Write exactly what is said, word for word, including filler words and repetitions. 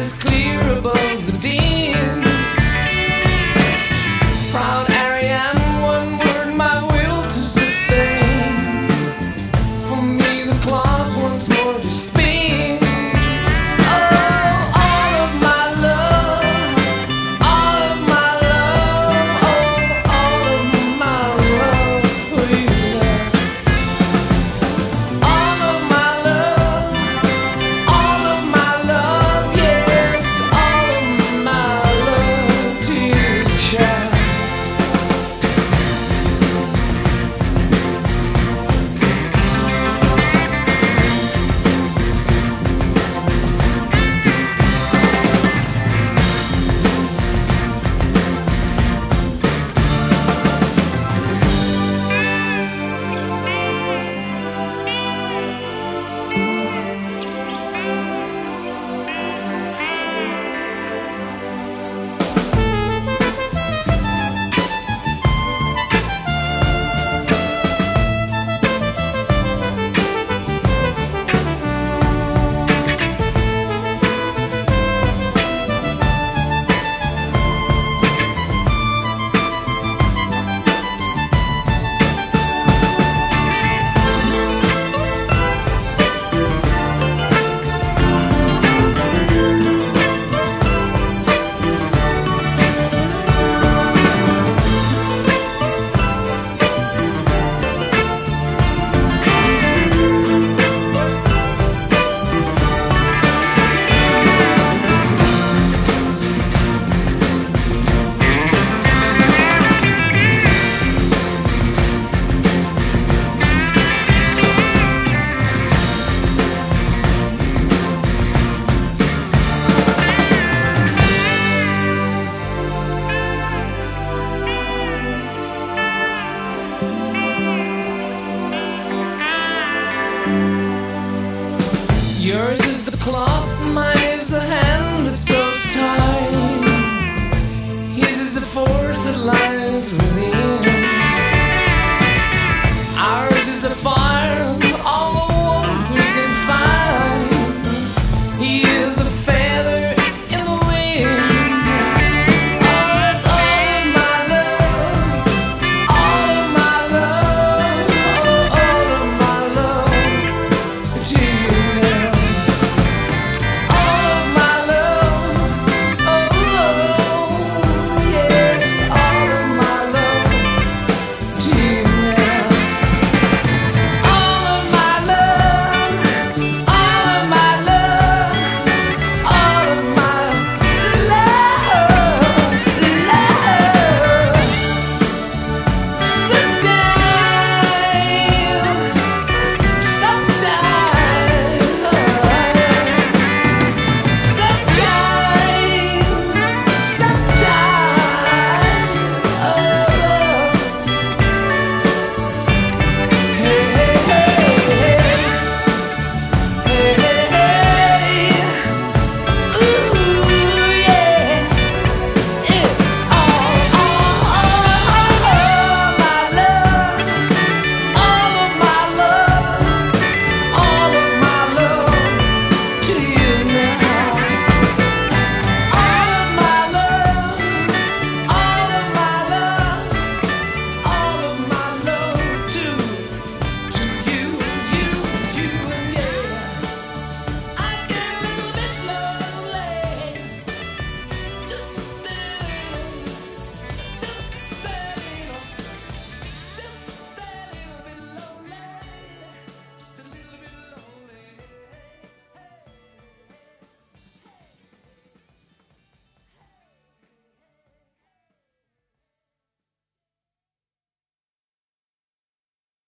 is clear above the din. Proud Ariane, one word, my will to sustain. For me the claws once more to spin. Oh, all of my love, all of my love, oh, all of my love for you. All of my love, all of my love, yes, all of my love to you, child. Yours is the cloth, mine is the hand that sews time. His is the force that lies within.